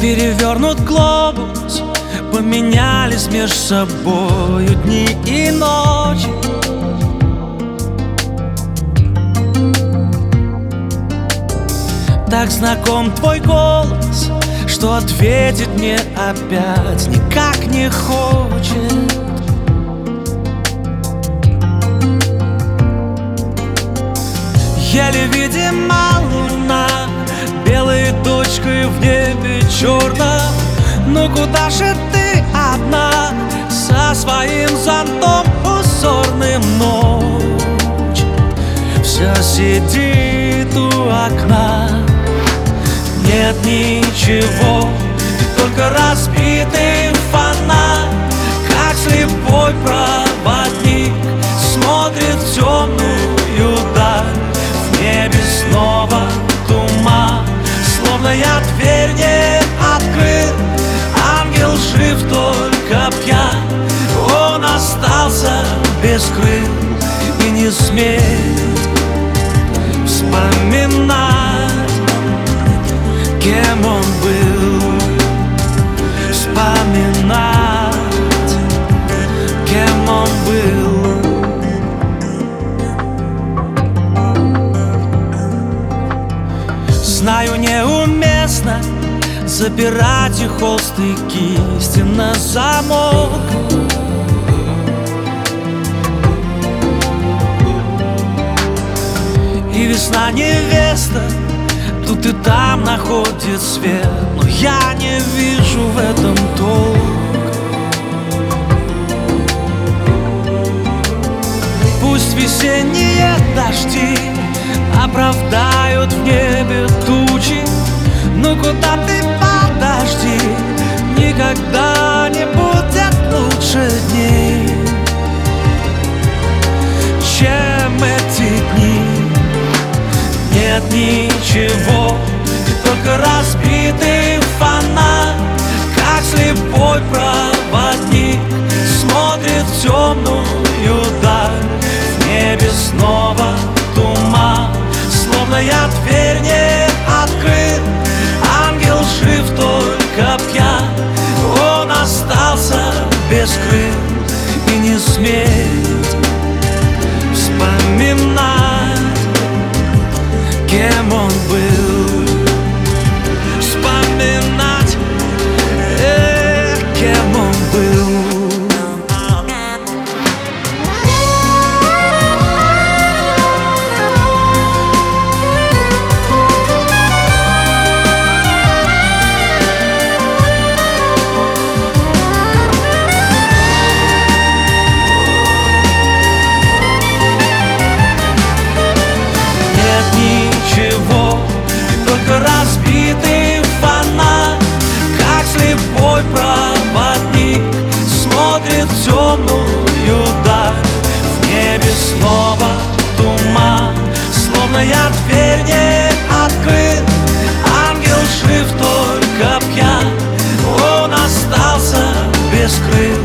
Перевернут глобус, поменялись между собою дни и ночи. Так знаком твой голос, что ответить мне опять никак не хочет. Еле видима луна, белой точкой в небе черно. Но куда же ты одна, со своим зонтом узорным? Ночь вся сидит у окна. Нет ничего, только разбитый фонарь, как слепой проводник смотрит в темную даль. В небе снова туман, словно я дверь не открыл. Ангел жив, только пьян, он остался без крыл и не смеет вспоминать, кем он был, вспоминать, кем он был. Знаю, неуместно запирать и холст и кисти на замок. И весна невеста тут и там находит свет, но я не вижу в этом толк. Пусть весенние дожди оправдают в небе тучи, но куда ты подожди, никогда не будет лучше дней, чем эти дни. Нет ничего, и только разбитый фонарь, как слепой проводник смотрит в темную даль. В небе снова туман, словно я дверь не открыл. Ангел жив, только пьян, он остался без крыл и не смеет вспоминать, кем он был, вспоминать, кем он был. Разбитый фонарь, как слепой проводник смотрит в темную даль. В небе снова туман, словно я дверь не открыл. Ангел жив, только пьян, он остался без крыл